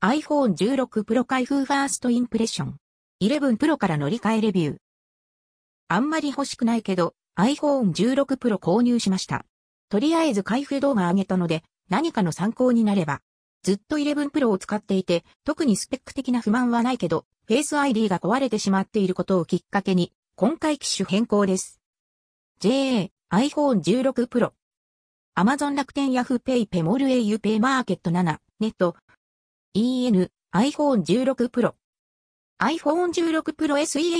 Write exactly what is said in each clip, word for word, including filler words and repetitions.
iPhone じゅうろく Pro 開封ファーストインプレッション。じゅういち Pro から乗り換えレビュー。あんまり欲しくないけど iPhone じゅうろく Pro 購入しました。とりあえず開封動画上げたので何かの参考になれば。ずっとじゅういち Pro を使っていて特にスペック的な不満はないけど Face アイディー が壊れてしまっていることをきっかけに今回機種変更です。ジェーエー iPhone じゅうろく Pro。Amazon 楽天ヤフーペイペモール au ペイマーケットななネット。イーエヌ iPhone じゅうろく Pro。iPhone じゅうろく Pro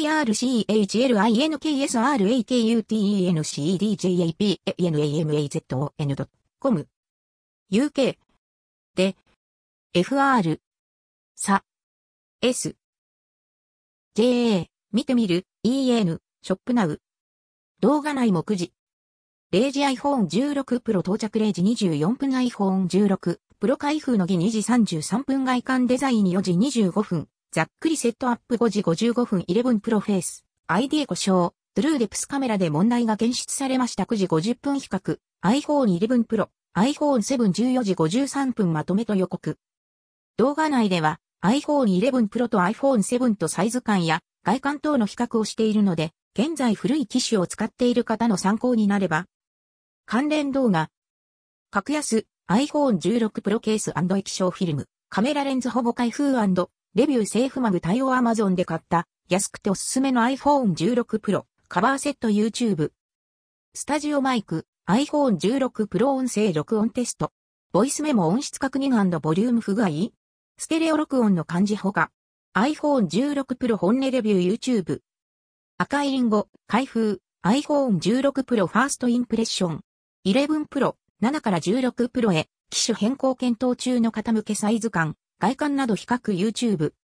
searchlinkensrankutncdjapnamazon.com ユーケー で エフアール さ S ジェーエー 見てみる イーエヌ ショップナウ動画内目次れいじ iPhone じゅうろく Pro 到着れいじにじゅうよんぷん iPhone じゅうろく Pro 開封の儀にじさんじゅうさんぷん外観デザインよじにじゅうごふんざっくりセットアップごじごじゅうごふんじゅういち Pro フェイス アイディー 故障トゥルーデプスカメラで問題が検出されましたくじごじゅっぷん比較 iPhone じゅういち Pro iPhone セブンじゅうよじごじゅうさんぷんまとめと予告動画内では iPhone じゅういち Pro と iPhone セブンとサイズ感や外観等の比較をしているので現在古い機種を使っている方の参考になれば関連動画格安 iPhone じゅうろく Pro ケース&液晶フィルムカメラレンズほぼ開封&レビューセーフマグ対応 Amazon で買った安くておすすめの iPhone じゅうろく Pro カバーセット YouTube スタジオマイク iPhone じゅうろく Pro 音声録音テストボイスメモ音質確認&ボリューム不具合ステレオ録音の感じほか iPhone じゅうろく Pro 本音レビュー YouTube 赤いリンゴ開封 iPhone じゅうろく Pro ファーストインプレッションじゅういち Pro ななからじゅうろく Pro へ機種変更検討中の方向けサイズ感外観など比較 YouTube